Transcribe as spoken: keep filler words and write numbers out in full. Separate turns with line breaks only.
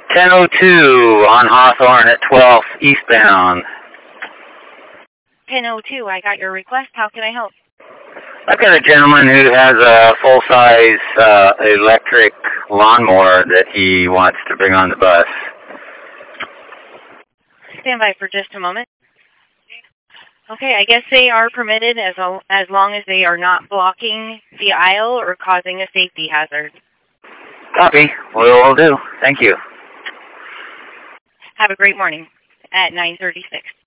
ten oh two on Hawthorne at twelfth eastbound.
ten oh two, I got your request. How can I help?
I've got a gentleman who has a full-size uh, electric lawnmower that he wants to bring on the bus.
Stand by for just a moment. Okay, I guess they are permitted as, as long as they are not blocking the aisle or causing a safety hazard.
Copy. Will do. Thank you.
Have a great morning at nine thirty-six.